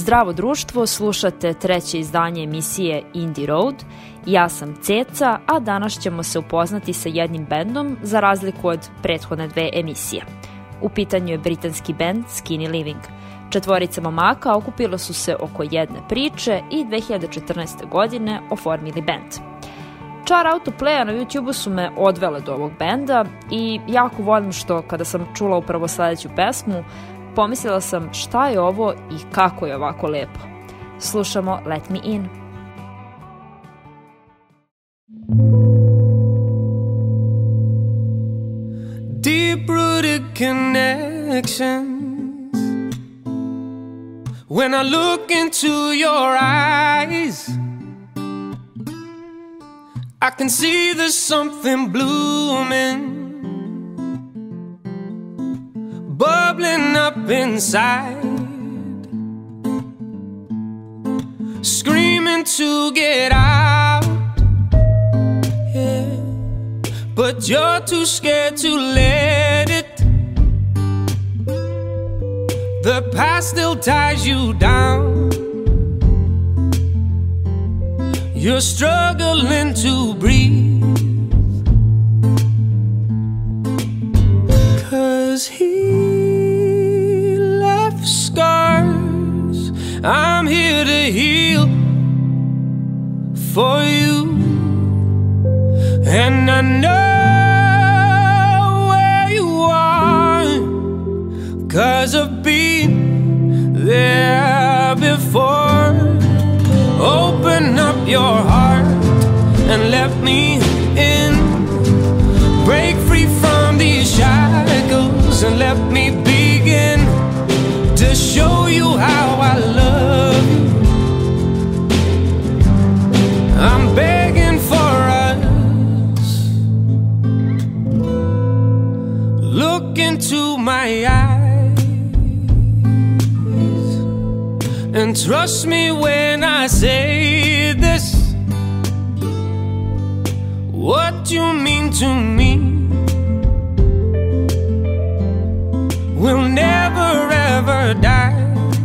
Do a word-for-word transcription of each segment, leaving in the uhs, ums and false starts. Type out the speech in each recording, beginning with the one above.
Zdravo društvo, slušate treće izdanje emisije Indie Road. Ja sam Ceca, a danas ćemo se upoznati sa jednim bendom za razliku od prethodne dve emisije. U pitanju je britanski bend Skinny Living. Četvorica momaka okupila su se oko jedne priče i dve hiljade četrnaeste. godine oformili bend. Čar autoplaya na YouTube su me odvele do ovog benda i jako volim što kada sam čula upravo sledeću pesmu, pomislila sam šta je ovo i kako je ovako lepo. Slušamo Let Me In. Deep-rooted connections. When I look into your eyes, I can see there's something blooming, bubbling up inside, screaming to get out, yeah. But you're too scared to let it. The past still ties you down. You're struggling to breathe, 'cause he left scars I'm here to heal for you. And I know where you are, 'cause I've been there before. Open up your heart and let me in. Break free from these shackles and let me begin to show you how I love you. I'm begging for us. Look into my eyes and trust me when I say this. What you mean to me will never ever die.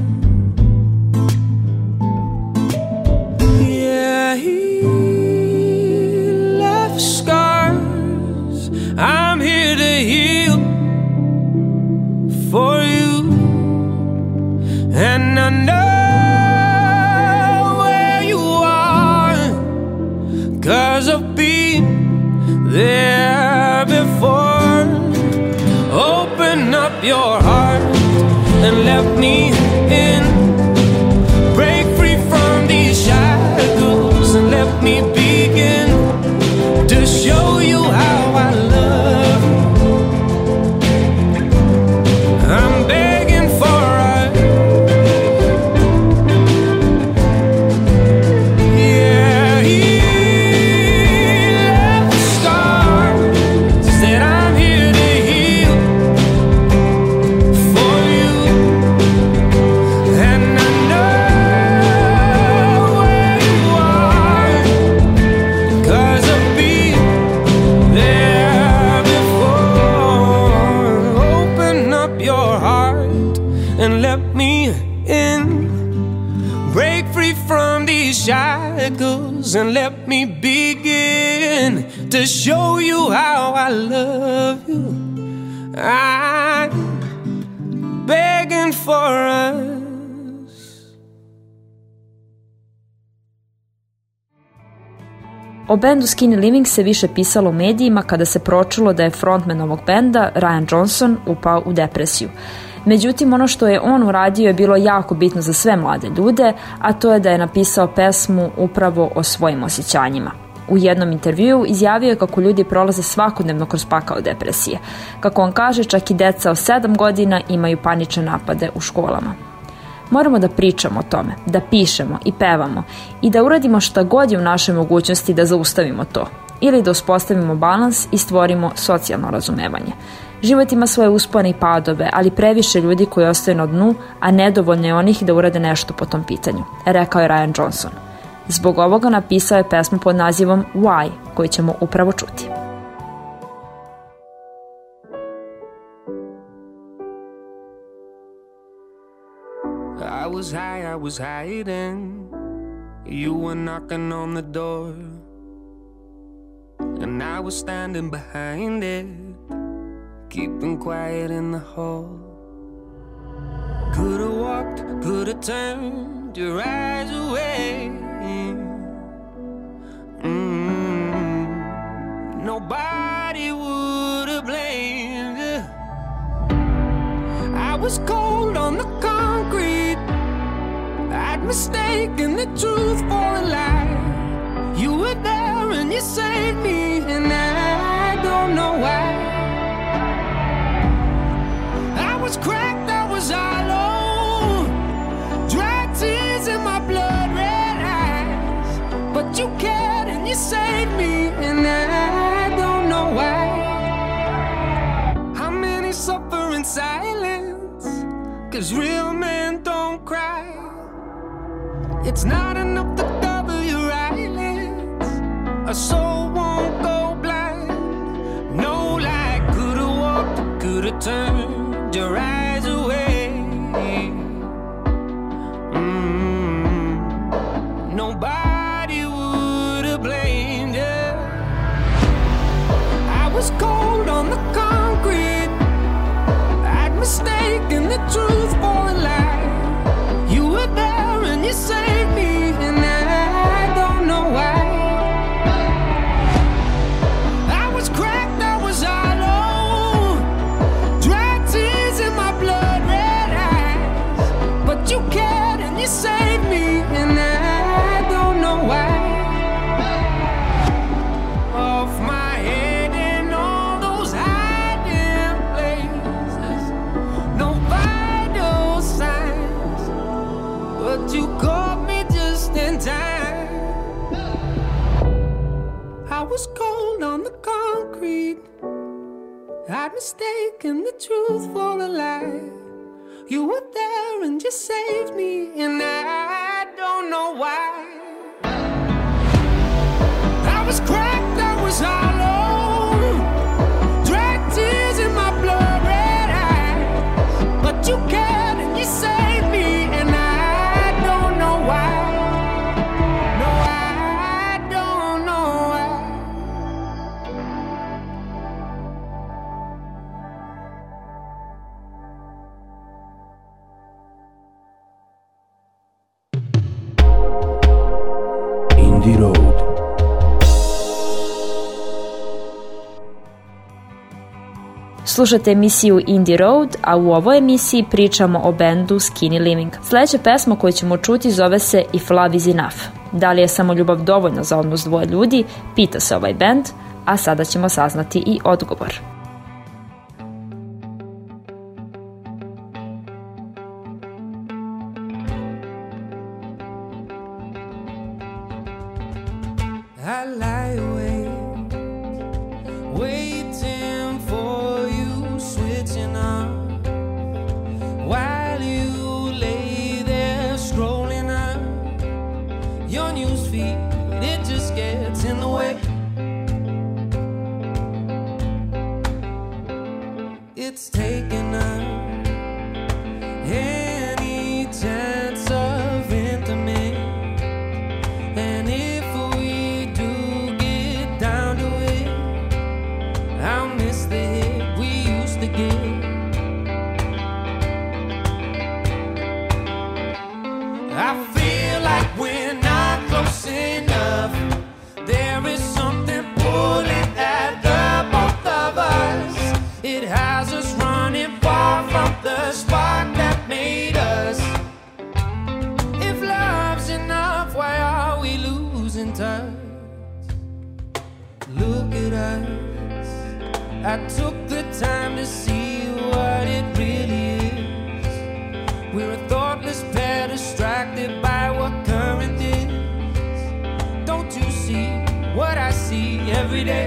Yeah, he left scars I'm here to heal for you. And I know 'cause I've been there before. Open up your heart and let me in. Break free from these shackles and let me begin to show you how I love you. I'm begging for us. Yeah, he shackles and let me begin to show you how I love you. I'm begging for us. O bendu Skinny Living se više pisalo u medijima kada se pročulo da je frontman ovog benda, Ryan Johnson, upao u depresiju. Međutim, ono što je on uradio je bilo jako bitno za sve mlade ljude, a to je da je napisao pesmu upravo o svojim osjećanjima. U jednom intervjuu izjavio je kako ljudi prolaze svakodnevno kroz pakao depresije. Kako on kaže, čak i deca od sedam godina imaju panične napade u školama. Moramo da pričamo o tome, da pišemo i pevamo i da uradimo šta god je u našoj mogućnosti da zaustavimo to ili da uspostavimo balans i stvorimo socijalno razumevanje. Život ima svoje uspone i padove, ali previše ljudi koji ostaju na dnu, a nedovoljno je onih da urade nešto po tom pitanju, rekao je Ryan Johnson. Zbog ovoga napisao je pesmu pod nazivom Why, koju ćemo upravo čuti. I was high I was hiding, you were knocking on the door, and I was standing behind it, keeping quiet in the hall. Could've walked, could've turned your eyes away. Mm-hmm. Nobody would've blamed you. I was cold on the concrete, I'd mistaken the truth for a lie. You were there and you saved me, and I don't know why. I was cracked, I was hollow, dry tears in my blood red eyes, but you cared and you saved me, and I don't know why. How many suffer in silence, 'cause real men don't cry. It's not enough to cover your eyelids, a soul won't go blind. No lie, could've walked, could've turned your eyes away. Mm-hmm. Nobody would've blamed you. I was cold on the concrete, I'd mistaken the truth for a lie. You were there and you saved me, and I don't know why. I was cracked, I was hollow, dry tears in my blood red eyes, but you cared and you saved me, and I don't know why. Off my head in all those hiding places, no vital signs, but you caught me just in time. I was cold on the concrete, I'd mistaken the truth for a lie. You were there and you saved me, and I don't know why. I was cracked, I was hollow, dry tears in my blood red eyes, but you cared and you saved me, and I don't know why. No, I don't know why. Indie Road. Slušate emisiju Indie Road, a u ovoj emisiji pričamo o bendu Skinny Living. Sljedeća pesma koju ćemo čuti zove se If Love Is Enough. Da li je samo ljubav dovoljna za odnos dvoje ljudi, pita se ovaj bend, a sada ćemo saznati i odgovor. I lie awake, waiting for you, switching on, while you lay there scrolling up your newsfeed. It just gets in the way. It's taken up any chance of intimate, and if we do get down to it, I'll miss the hit we used to get. I feel like we're not close enough. There is something pulling at the both of us. It has us running far from the spark that made us. If love's enough, why are we losing touch? Look at us. I took the time to see what it really is. We're a thoughtless pair distracted by what current is. Don't you see what I see every day?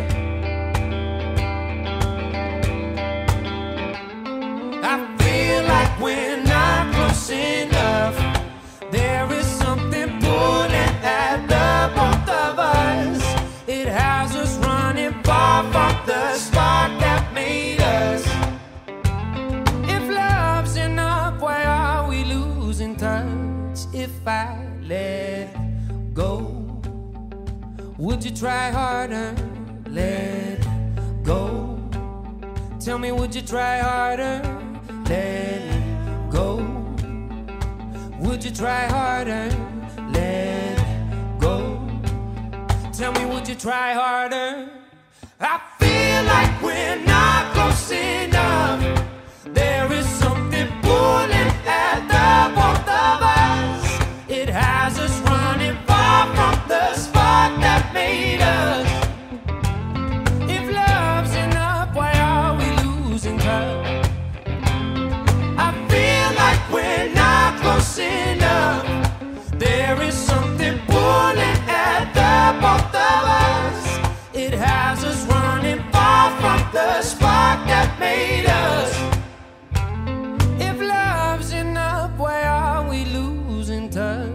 I feel like we're not close enough. There is something pulling at the both of us. It has us running far from the spark that made us. If love's enough, why are we losing touch? try, let go? Would you try harder, let go? Tell me, would you try harder, let go? Would you try harder, let go? Tell me, would you try harder? I feel like we're not close enough. There is something pulling at the both of us. It has us running far from the spot that made us. If love's enough, why are we losing touch? I feel like we're not close enough. There is something pulling at the both of us. It has us running far from the spark that made us. If love's enough, why are we losing touch?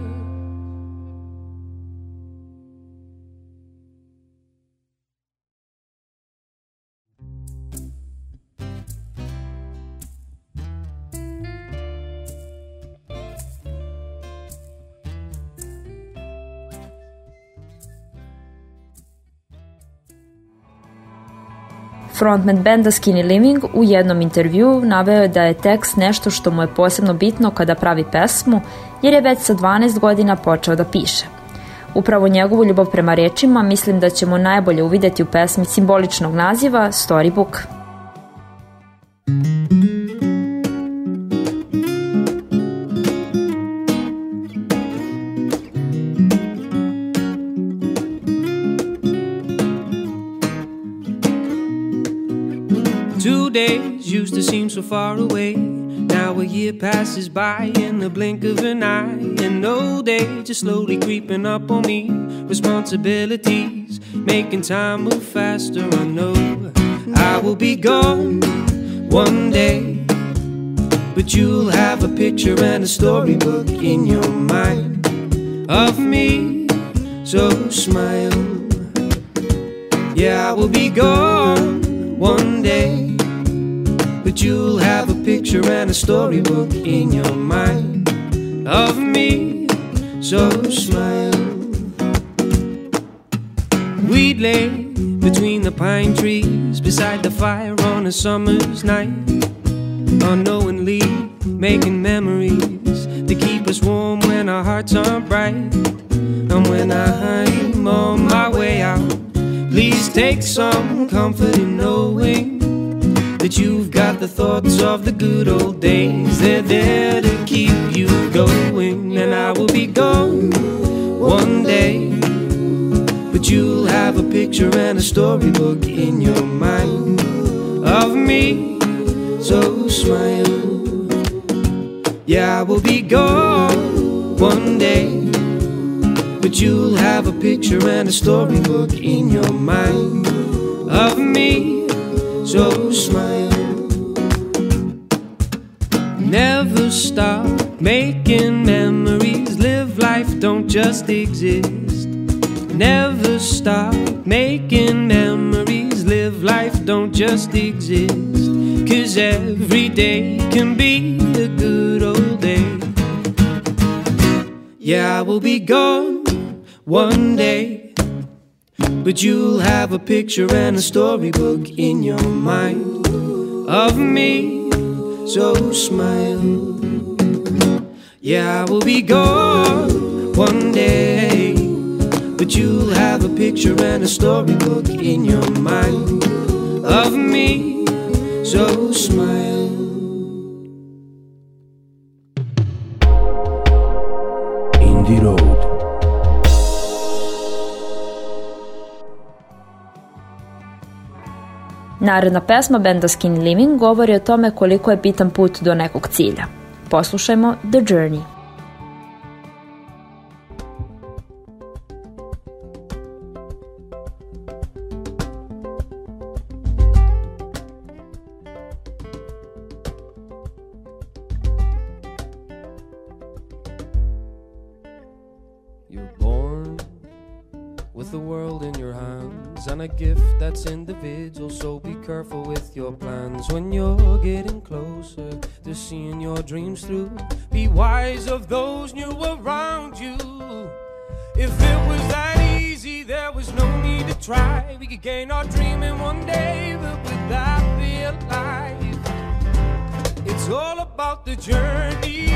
Frontman benda Skinny Living u jednom intervjuu naveo je da je tekst nešto što mu je posebno bitno kada pravi pesmu, jer je već sa dvanaest godina počeo da piše. Upravo njegovu ljubav prema rečima mislim da ćemo najbolje uvideti u pesmi simboličnog naziva Storybook. Two days used to seem so far away. Now a year passes by in the blink of an eye. And no day just slowly creeping up on me. Responsibilities making time move faster. I know I will be gone one day, but you'll have a picture and a storybook in your mind of me, so smile. Yeah, I will be gone one day, but you'll have a picture and a storybook in your mind of me, so smile. We'd lay between the pine trees beside the fire on a summer's night, unknowingly making memories to keep us warm when our hearts aren't bright. And when I'm on my way out, please take some comfort in knowing that you've got the thoughts of the good old days. They're there to keep you going. And I will be gone one day, but you'll have a picture and a storybook in your mind of me, so smile. Yeah, I will be gone one day, but you'll have a picture and a storybook in your mind of me, so smile. Never stop making memories. Live life, don't just exist. Never stop making memories. Live life, don't just exist. 'Cause every day can be a good old day. Yeah, I will be gone one day, but you'll have a picture and a storybook in your mind of me, so smile. Yeah, I will be gone one day, but you'll have a picture and a storybook in your mind of me, so smile. Indie Road. Naredna pesma benda Skinny Living govori o tome koliko je bitan put do nekog cilja. Poslušajmo The Journey. You're born with the world in your hands and a gift that's individual. So be careful with your plans when you're getting closer to seeing your dreams through. Be wise of those new around you. If it was that easy, there was no need to try. We could gain our dream in one day, but would that be alive? It's all about the journey.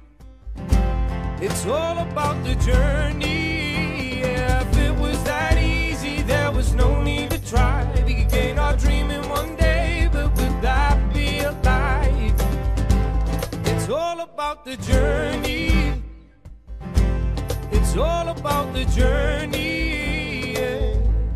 It's all about the journey. Yeah, if it was that easy, there was no need to try. We could gain our dream in one day, but would that be alive? It's all about the journey. It's all about the journey, yeah.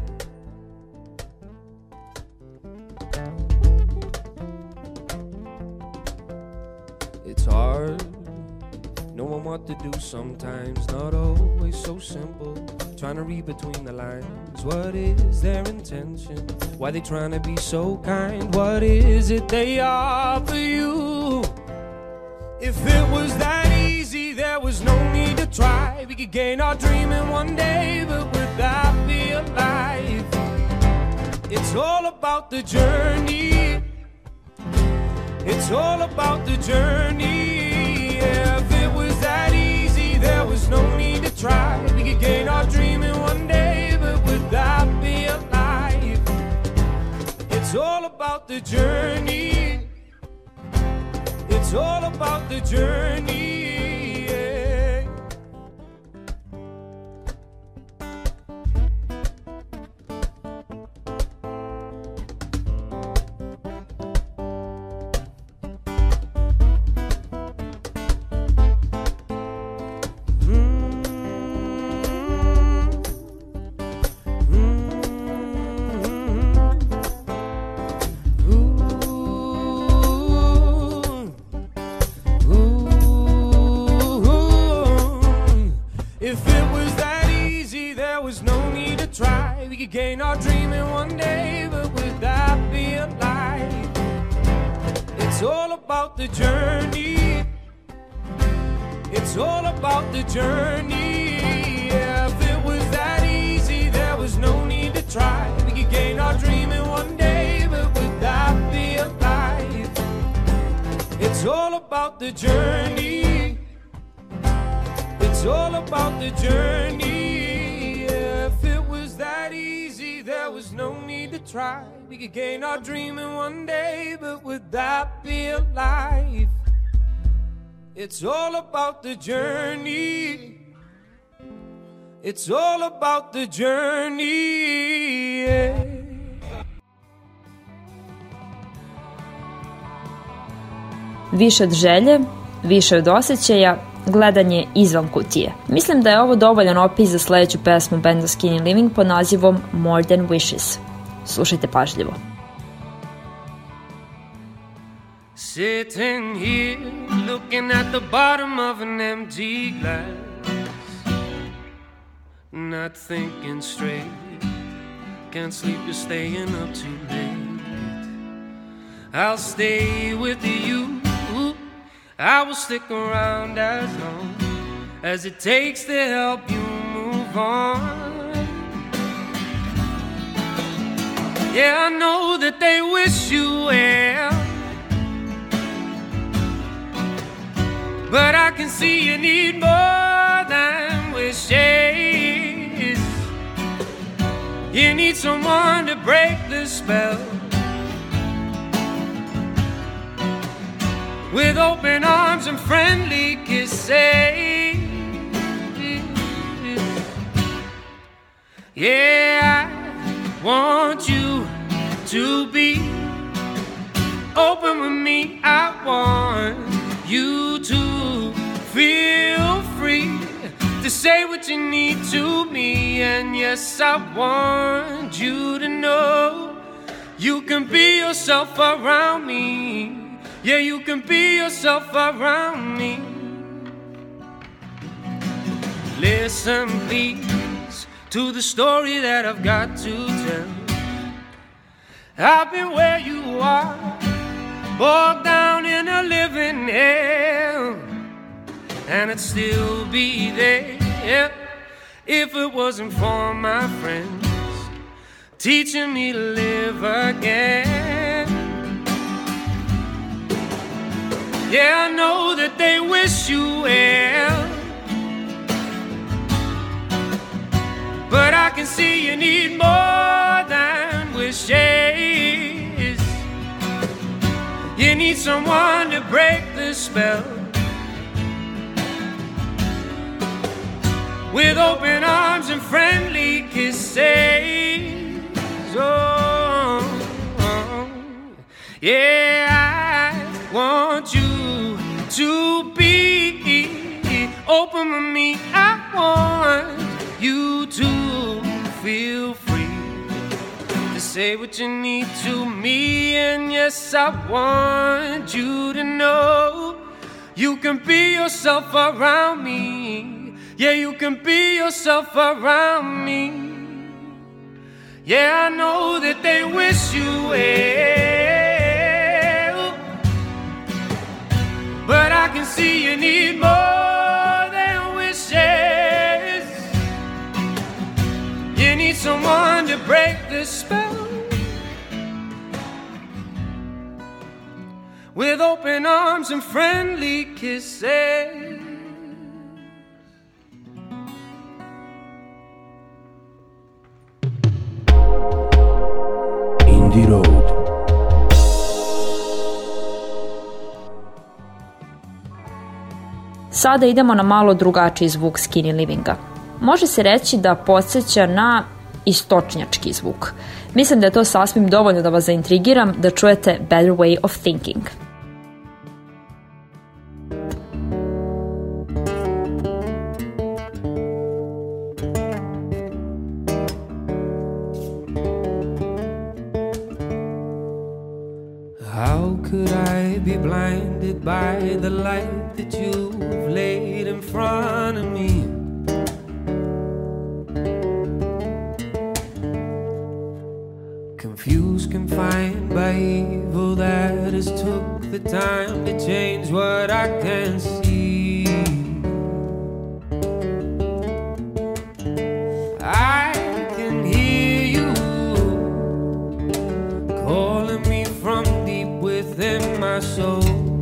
It's hard knowing what to do sometimes, not always so simple. Trying to read between the lines, what is their intention? Why they trying to be so kind? What is it they offer you? If it was that easy, there was no need to try. We could gain our dream in one day, but would that be alive? It's all about the journey. It's all about the journey. Yeah, if it was that easy, there was no need to try. We could gain our dream in one day, but would that be alive? It's all about the journey. It's all about the journey, yeah. Gain our dream in one day, but would that be alive? It's all about the journey. It's all about the journey. Yeah, if it was that easy, there was no need to try. We could gain our dream in one day, but would that be alive? It's all about the journey. It's all about the journey. Yeah, if it was that easy, there was no need to try. We could gain our dream in one day, but would that be alive? It's all about the journey. It's all about the journey, yeah. Više od želje, više od osjećaja, gledanje izvan kutije. Mislim da je ovo dovoljan opis za sledeću pesmu benda Skinny Living pod nazivom More Than Wishes. Slušajte pažljivo. Sitting here, looking at the bottom of an empty glass, not thinking straight, can't sleep, you're staying up too late. I'll stay with you, I will stick around as long as it takes to help you move on. Yeah, I know that they wish you well, but I can see you need more than wishes. You need someone to break the spell, with open arms and friendly kisses. Yeah, I want you to be open with me. I want you to feel free to say what you need to me. And yes, I want you to know you can be yourself around me. Yeah, you can be yourself around me. Listen, please, to the story that I've got to tell. I've been where you are, bogged down in a living hell, and I'd still be there if it wasn't for my friends teaching me to live again. Yeah, I know that they wish you well, but I can see you need more than wishes. You need someone to break the spell, with open arms and friendly kisses. Oh, oh, yeah, I want you to be open with me. I want you to feel free to say what you need to me. And yes, I want you to know you can be yourself around me. Yeah, you can be yourself around me. Yeah, I know that they wish you well, but I can see you need more than wishes. You need someone to break the spell, with open arms and friendly kisses. Indie Road. Sada idemo na malo drugačiji zvuk Skinny Livinga. Može se reći da podsjeća na istočnjački zvuk. Mislim da je to sasvim dovoljno da vas zaintrigiram da čujete Better Way of Thinking. How could I be blinded by the light that you've laid in front of me? Confused, confined by evil that has took the time to change what I can see. I can hear you calling me from deep within my soul.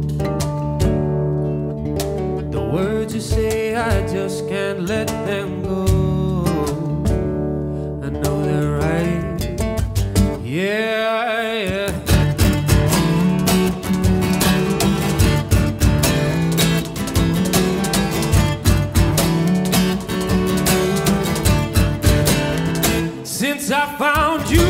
The words you say, I just can't let them go. I know they're right. Yeah, yeah. Since I found you,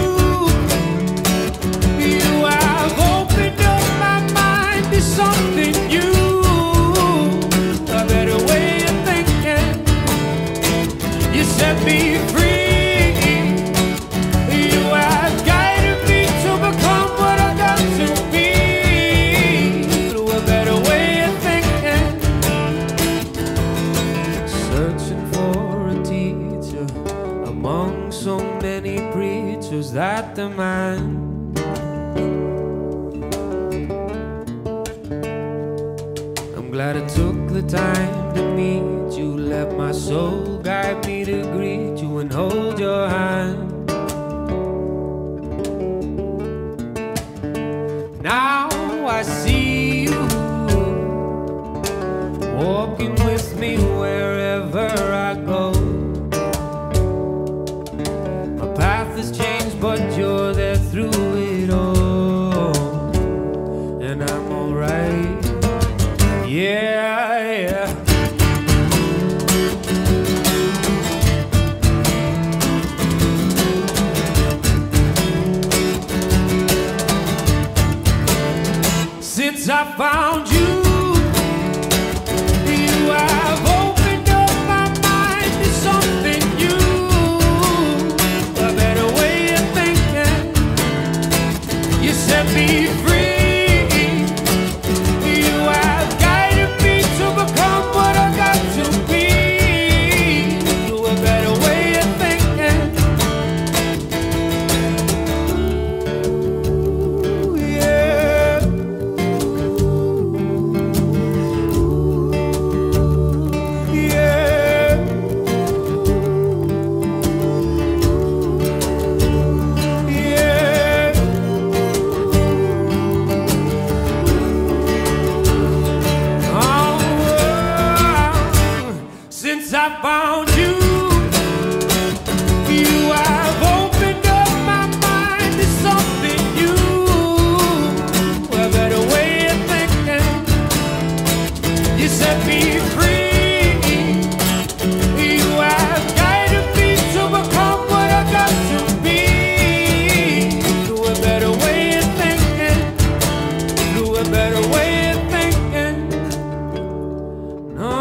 you have opened up my mind to something new, a better way of thinking. You set me free. You have guided me to become what I got to be, a better way of thinking. Searching for a teacher among so many preachers that demand. I'm glad I took the time to meet you, let my soul guide me to greet you and hold your hand. Now I see you walking with me wherever I go. My path has changed, but you're there through it all, and I'm alright. Yeah, yeah. Since I found you, you have opened up my mind to something new, a better way of thinking. You set me free. You have guided me to become what I got to be, a better way of thinking. Ooh, yeah. found you. You have opened up my mind to something new, a better way of thinking. You set me free. You have guided me to become what I got to be. To a better way of thinking. To a better way of thinking. No.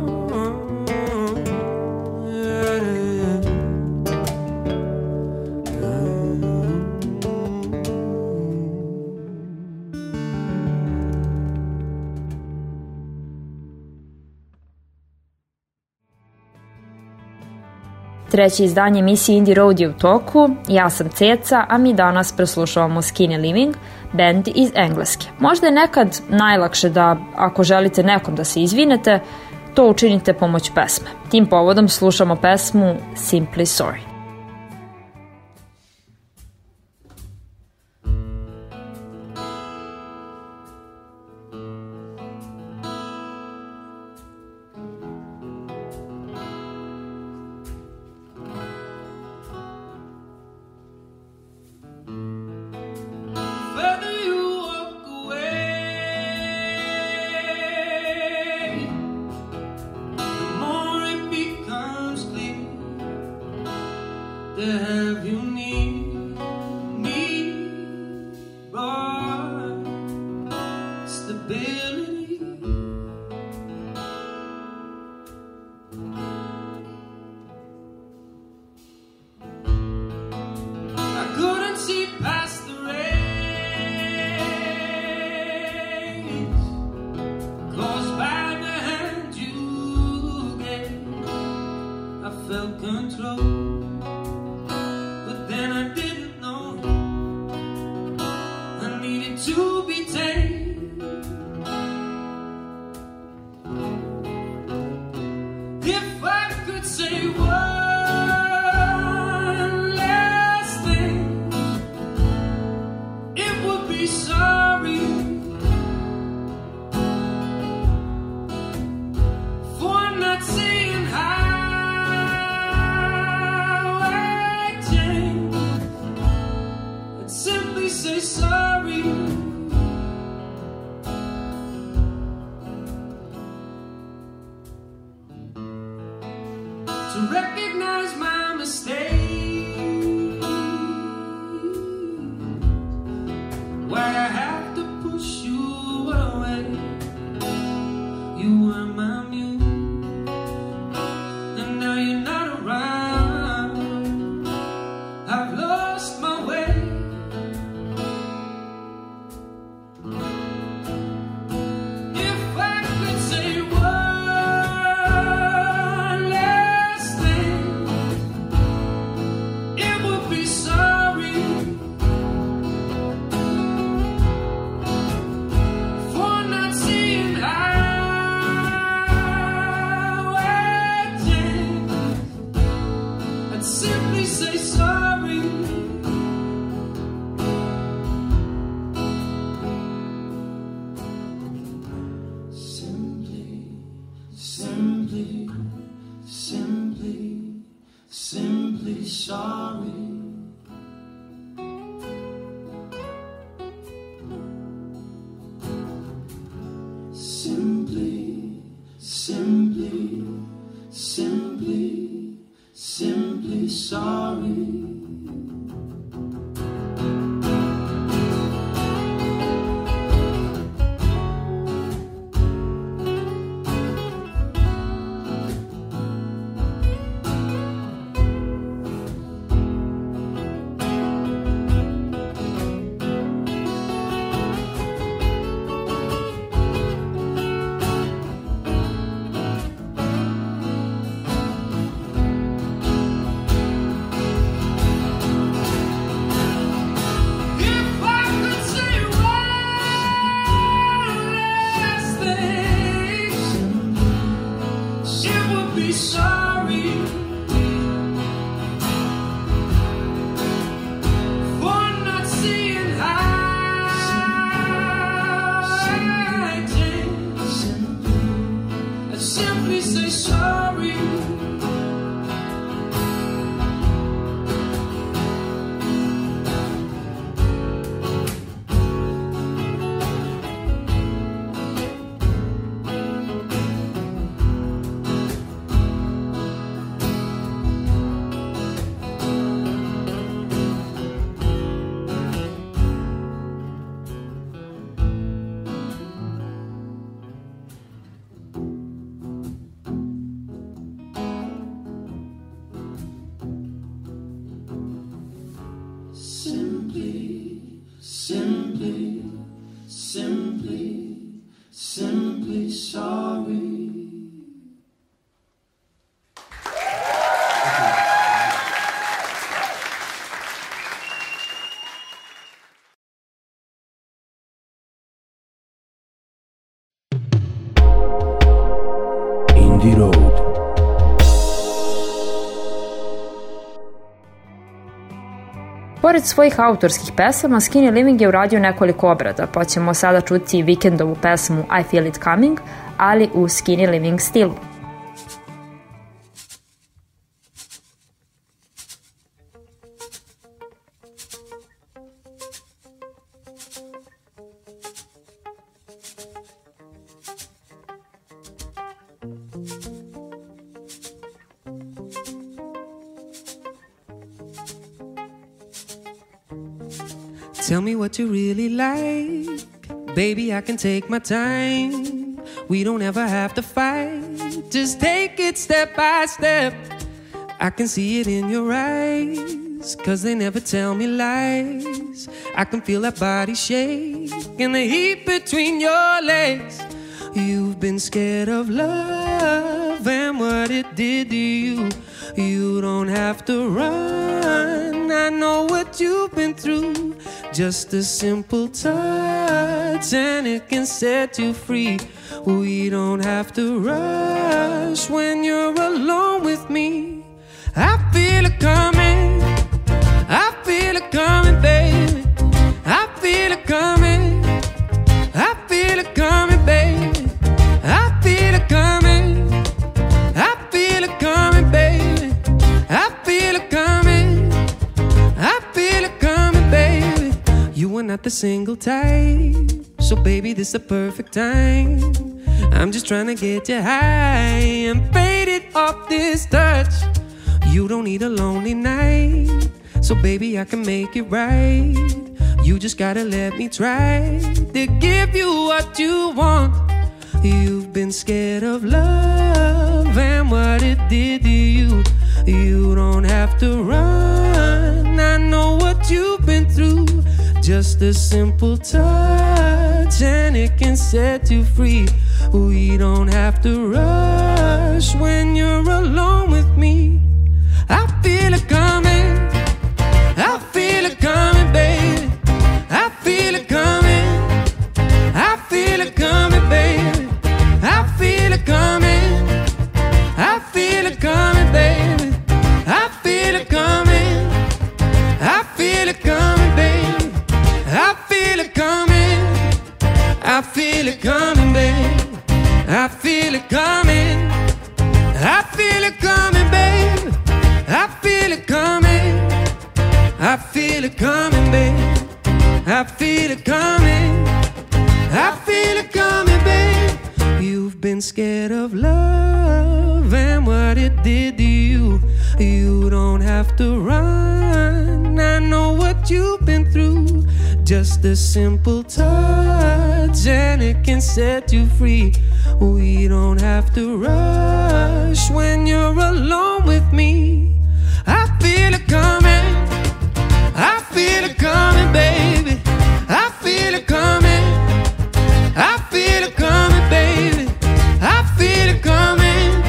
Treće izdanje emisije Indie Road je u toku, ja sam Ceca, a mi danas preslušavamo Skinny Living, band iz Engleske. Možda je nekad najlakše da, ako želite nekom da se izvinete, to učinite pomoću pesme. Tim povodom slušamo pesmu Simply Sorry. Whether you walk away, the more it becomes clear to have you near me, but stability. I couldn't see past the rays caused by the hand you gave. I felt control, but then I didn't know I needed to be tamed. If I could say one last thing, it would be sorry for not seeing how I changed. I'd simply say sorry. To recognize my mistake, why I have to push you away. You were my muse, and now you're not around. I've lost my way. If I could say one last thing, it would be sorry for not seeing how I changed. I'd simply say sorry. Simply, simply, simply, simply sorry. Simply, simply, simply, simply sorry. Simply say sorry. Pored svojih autorskih pesama, Skinny Living je uradio nekoliko obrada, pa ćemo sada čuti Weekendovu pesmu I Feel It Coming, ali u Skinny Living stilu. Tell me what you really like, baby, I can take my time. We don't ever have to fight, just take it step by step. I can see it in your eyes, cause they never tell me lies. I can feel that body shake and the heat between your legs. You've been scared of love and what it did to you. You don't have to run, I know what you've been through. Just a simple touch and it can set you free. We don't have to rush when you're alone with me. I feel it coming, I feel it coming, baby. I feel it coming, I feel it coming, baby. I feel it coming, I feel it coming, baby. I feel it coming, I feel it coming, baby. You are not the single type, so baby, this is the perfect time. I'm just trying to get you high and faded off this touch. You don't need a lonely night, so baby, I can make it right. You just gotta let me try to give you what you want. You've been scared of love and what it did to you. You don't have to run, I know what you've been through. Just a simple touch and it can set you free. We don't have to rush when you're alone with me. I feel it coming, I feel it coming, baby. I feel it coming, I feel it coming, baby. I feel it coming, I feel it coming, baby. I feel it coming, I feel it coming, baby. I feel it coming, I feel it coming, baby. I feel it coming, I feel it coming, baby. I feel it coming, I feel it coming, baby. I feel it coming, I feel it coming, babe. You've been scared of love and what it did to you. You don't have to run, I know what you've been through. Just a simple touch and it can set you free. We don't have to rush when you're alone with me. I feel it coming, I feel it coming, baby. I feel it coming, I feel it coming, baby. I feel it coming,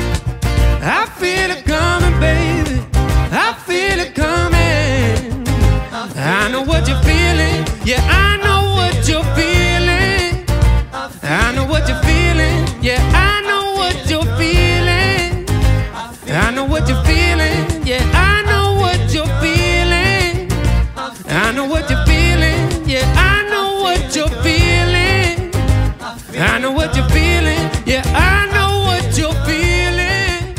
I feel it coming, baby. I feel it coming. I know what you're feeling, yeah, I know what you're feeling. I know what you're feeling, yeah, I know what you're feeling. I know what you're feeling, yeah, I know what you're feeling. I know what you're feeling, yeah, I know what you're feeling. I know what you're feeling, yeah, I know what you're feeling.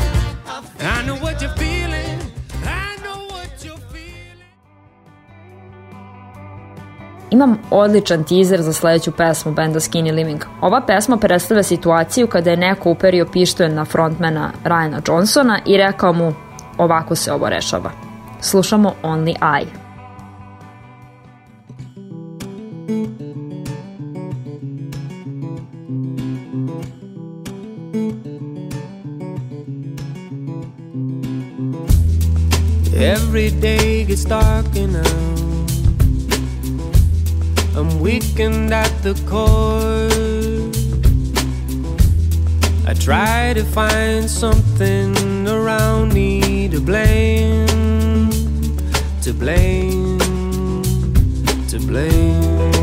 I know what you're feeling, I know what you're feeling. Imam odličan teaser za sledeću pesmu benda Skinny Living. Ova pesma predstavlja situaciju kada je neko uperio pištolj na frontmana Ryana Johnsona i rekao mu ovako se ovo rešava. Slušamo Only I. Every day gets darker now. I'm weakened at the core. I try to find something around me to blame, to blame, to blame.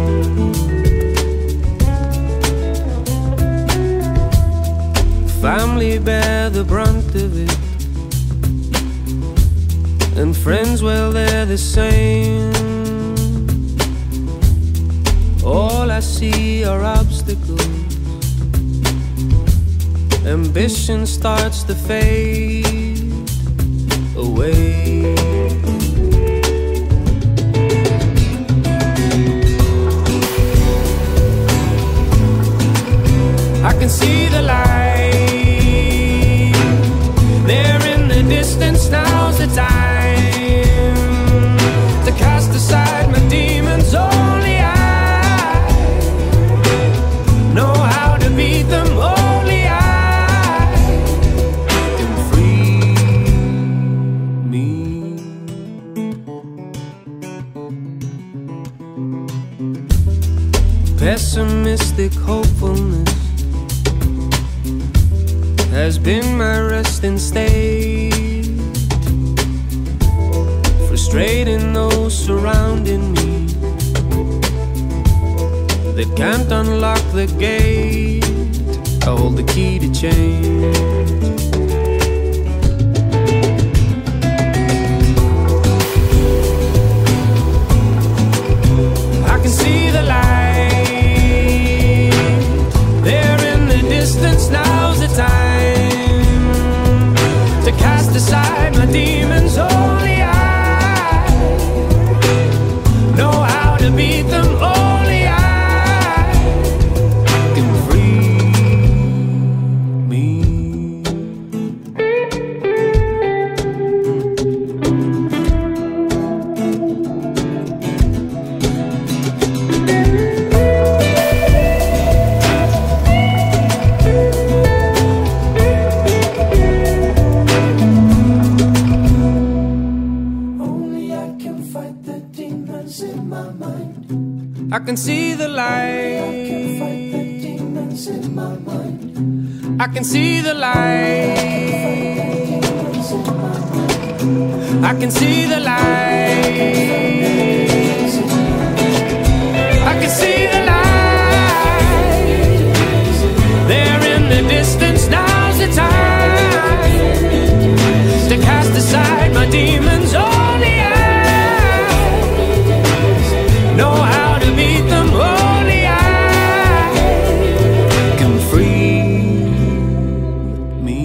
Family bear the brunt of it, And friends, well, they're the same. All I see are obstacles. Ambition starts to fade away. I can see the light there in the distance. Now's the time to cast aside my demons. Only I know how to beat them. Only I can free me. Pessimistic hopefulness has been my resting state, frustrating those surrounding me that can't unlock the gate. I hold the key to change. I can see the light there in the distance. Now's the time to cast aside my demons. Only I know how to beat them. Only I can free me. I can see the light. I can fight the demons in my mind. I can see the light. I can see the light. I can see the light there in the distance. Now's the time to cast aside my demons. Only I know how to beat them. Only I can free me.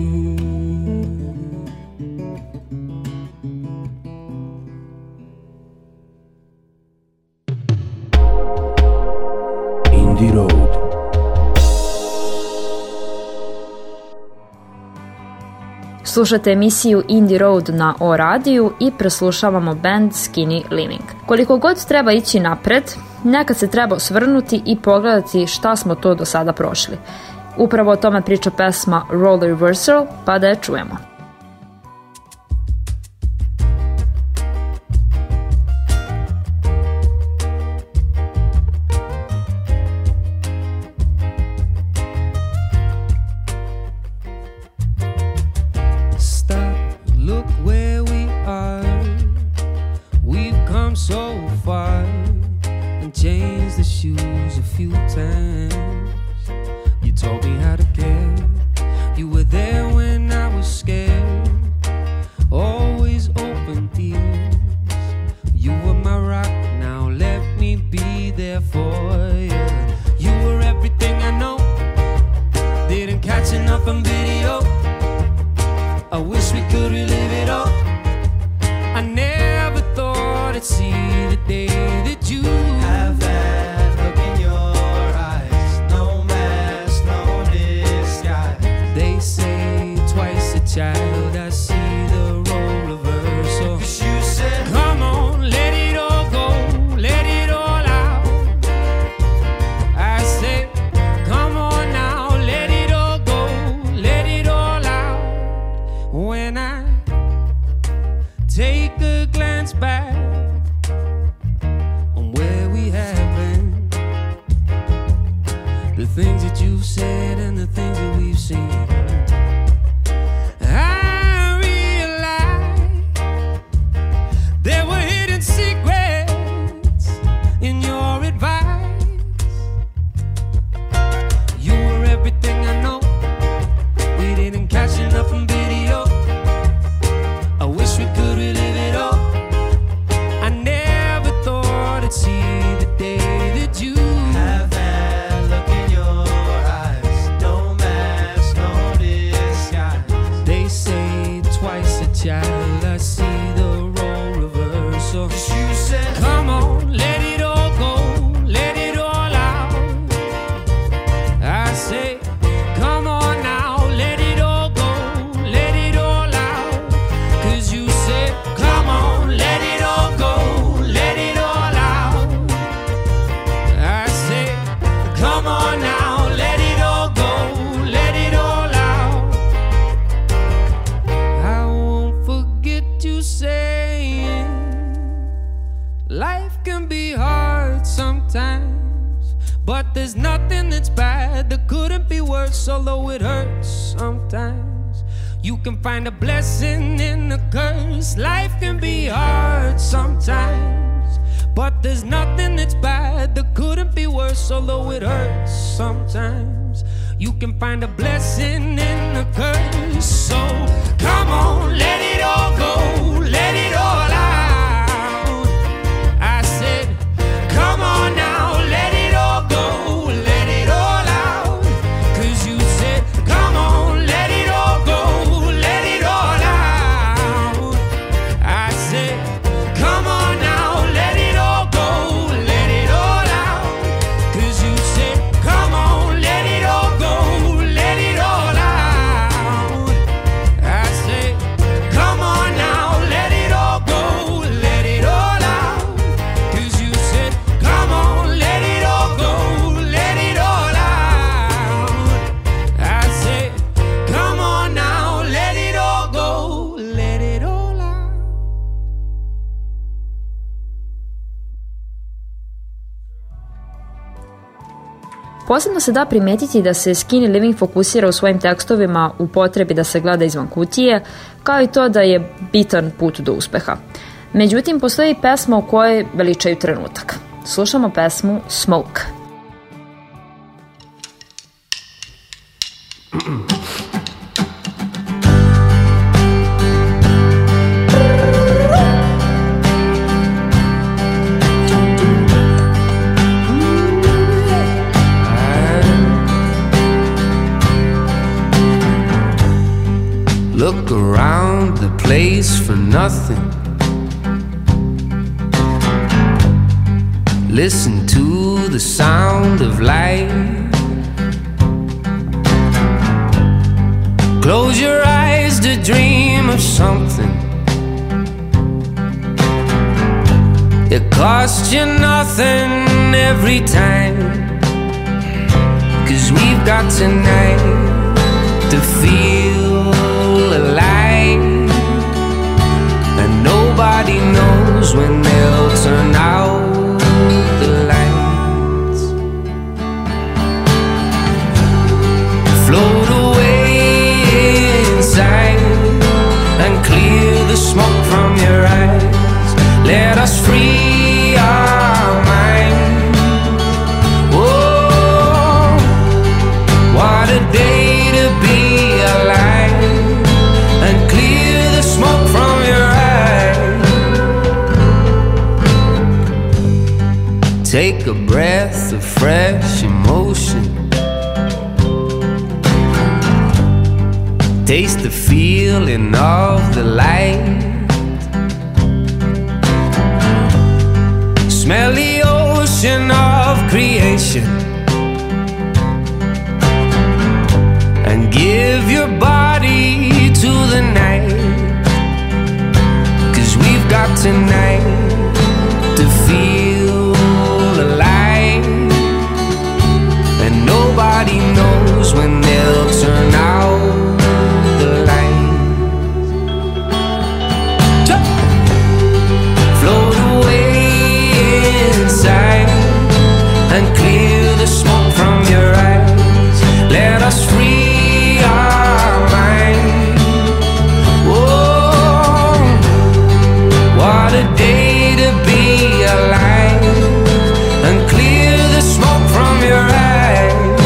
Indie Road. Slušate emisiju Indie Road na O radiju i preslušavamo band Skinny Living. Koliko god treba ići napred, nekad se treba osvrnuti i pogledati šta smo to do sada prošli. Upravo o tome priča pesma Role Reversal, pa da je čujemo. Catching up on video. I wish we could relive while I see the role reversal. 'Cause you said, come on, let it all go, let it all out. I say, come on now, let it all go, let it all out. 'Cause you said, come on, let it all go, let it all out. I say, come on now, let it all go, let it all out. I won't forget you saying life can be hard sometimes, but there's nothing that's bad that couldn't be worse, although it hurts sometimes. You can find a blessing in the curse. Life can be hard sometimes, but there's nothing that's bad that couldn't be worse, although it hurts sometimes. You can find a blessing in the curse. So come on, let it all go, let it all out. I said, come on now, let it all go, let it all out. 'Cause you said, come on, let it all go, let it all out. I said, come on now, let it all go, let it all out. 'Cause you said, come on, let it all go, let it all out. I said, come on now, let it all go, let it all out. 'Cause you said, come on, let it all go, let it all out. I said, come on now, let it all go, let it all out. Posebno se da primetiti da se Skinny Living fokusira u svojim tekstovima u potrebi da se gleda izvan kutije, kao i to da je bitan put do uspeha. Međutim, postoji pesma u kojoj veličaju trenutak. Slušamo pesmu Smoke. Look around the place for nothing. Listen to the sound of life. Close your eyes to dream of something. It costs you nothing every time. 'Cause we've got tonight to feel alive, and nobody knows when they'll turn out the lights. Float away inside and clear the smoke from your eyes. Let us free our minds. Oh, what a day to be alive and clear the smoke from your eyes. Take a breath of fresh emotion. Taste the feeling of the light. Smell the ocean of creation. And give your body to the night. 'Cause we've got tonight to feel alive, and nobody knows when they'll turn out the lights. Float away inside and clear the smoke from your eyes. Let us free our mind. Oh, what a day to be alive and clear the smoke from your eyes.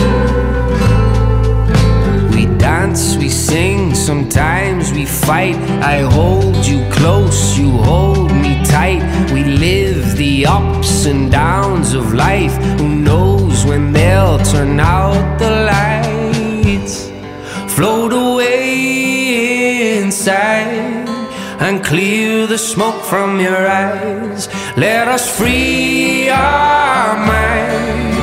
We dance, we sing, sometimes we fight. I hold you close, you hold me tight. We live the ups and downs of life. Who knows when they'll turn out the lights? Float away inside and clear the smoke from your eyes. Let us free our minds.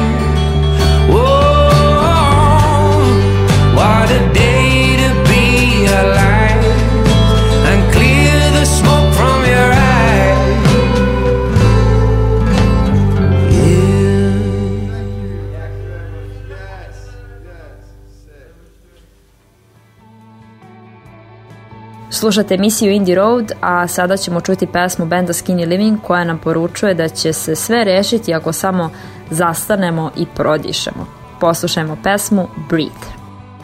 Oh, what a day to be alive and clear the smoke from your eyes. Slušate emisiju Indie Road, a sada ćemo čuti pesmu benda Skinny Living koja nam poručuje da će se sve rešiti ako samo zastanemo i prodišemo. Poslušajmo pesmu Breathe.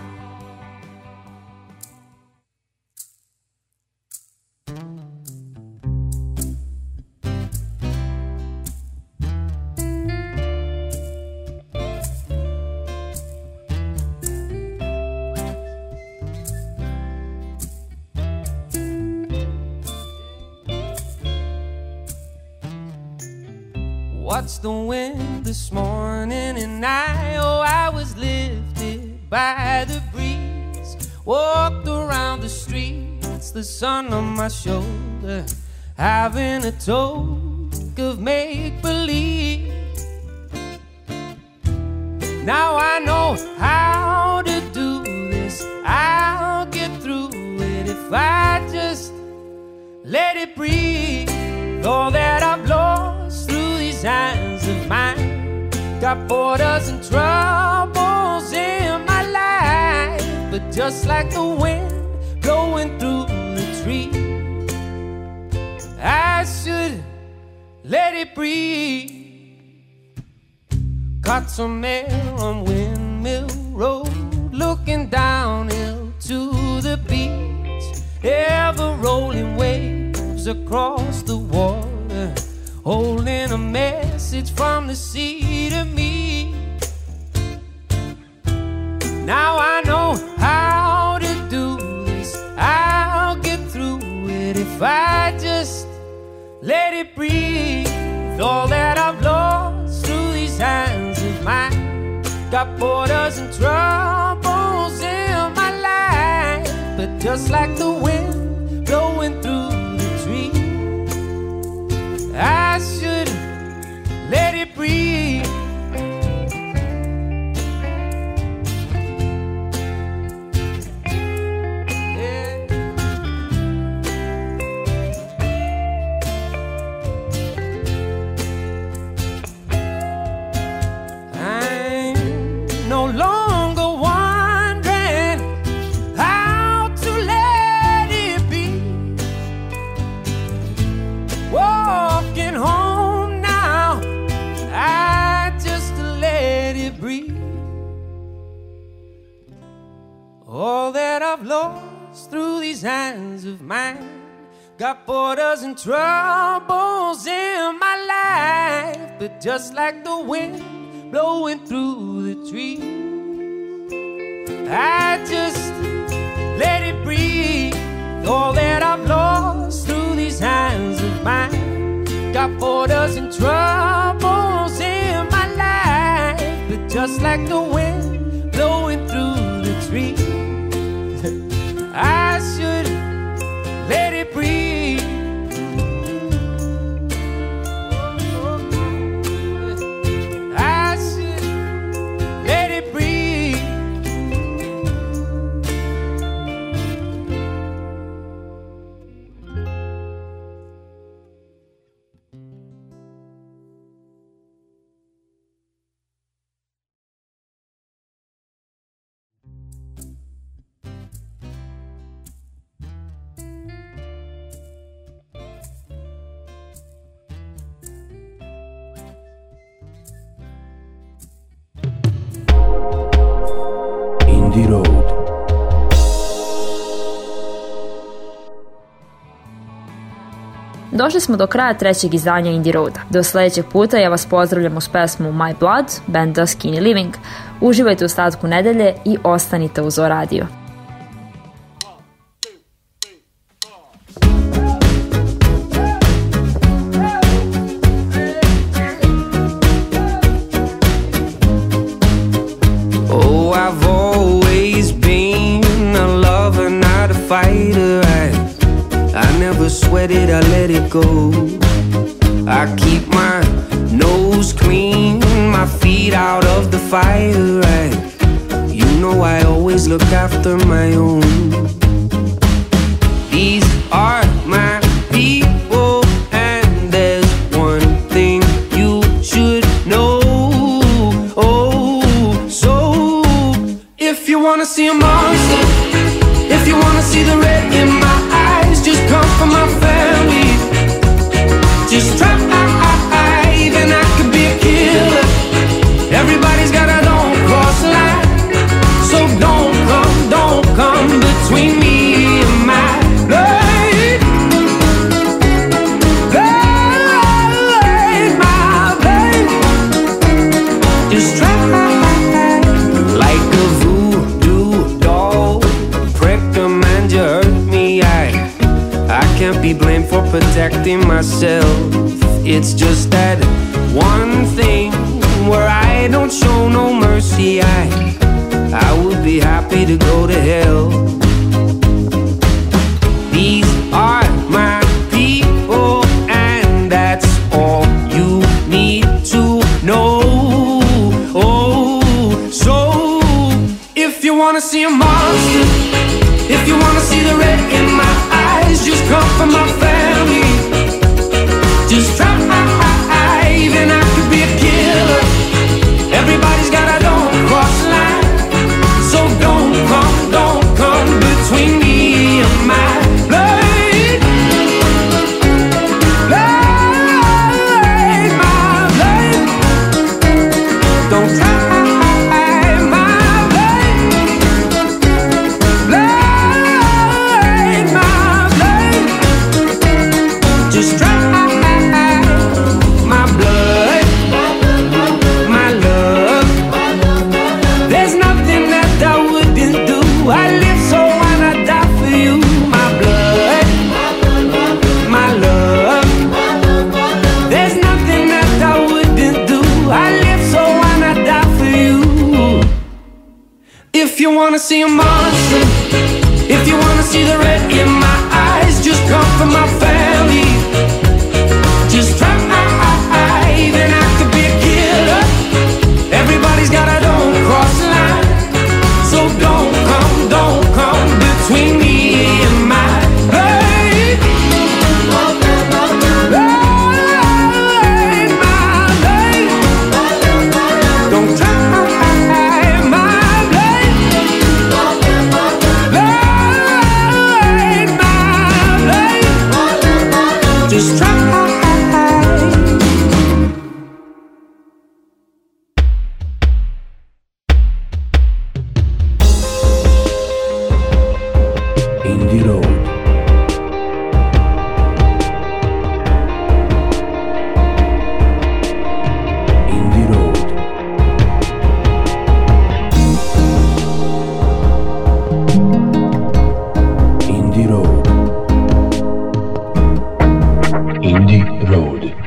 Watched the wind this morning and I, oh, I was lifted by the breeze. Walked around the streets, the sun on my shoulder, having a talk of make-believe. Now I know how to do this, I'll get through it if I just let it breathe. All that I've lost through these hands of mine, got borders and troubles in my life, but just like the wind blowing through the tree, I should let it breathe. Caught some air on Windmill Road, looking downhill to the beach, ever rolling waves across the water, holding a message from the sea to me. Now I know how to do this, I'll get through it if I just let it breathe. All that I've lost through these hands of mine, got borders and troubles in my life, but just like the wind blowing through I should let it breathe. Yeah. I'm no longer wondering how to let it be. Walking home now, I just let it breathe. All that I've lost through these hands of mine, got borders and troubles in my life, but just like the wind blowing through the trees, I just let it breathe. All that I've lost through these hands of mine, got borders and troubles in my life, but just like the wind blowing through the trees, I should let it breathe. I should let it breathe. Indie Road. Došli smo do kraja trećeg izdanja Indie Roada. Do sledećeg puta ja vas pozdravljam uz pesmu My Blood, benda Skinny Living. Uživajte u ostatku nedelje i ostanite uz O Radio. Fighter, I, I never never sweat it, I let it go. I keep my nose clean, my feet out of the fire, right? You know I always look after my own. These are my people, and there's one thing you should know. Oh, so if you wanna see a monster, if you wanna see the red in my eyes, just come for my family. Just try, then I could be a killer. Everybody's got a don't cross line, so don't come, don't come between me and my blood. Blood, my blood. Just try, like a voodoo doll. Prick them and you hurt me. I, I can't be blamed for protecting myself. It's just that one thing where I don't show no mercy. I, I would be happy to go to hell. These are my people, and that's all you need to know. Oh, so if you wanna see a monster, if you wanna see the red in my eyes, just come for my family. Just try, then I could be a killer. Everybody's got a don't cross line, so don't come, don't come between me and my blood. Blood, my blood. Don't try, my blood. Blood, my blood. Just try. If you wanna see a monster, if you wanna see the red in my eyes, just come for my family. Just try, then I could be a killer. Everybody's got a don't cross line, so don't come, don't come between me and my blood. Blood, my blood. Don't try. Just try. Indie Road. Indie Road. Indie Road. Indie Road.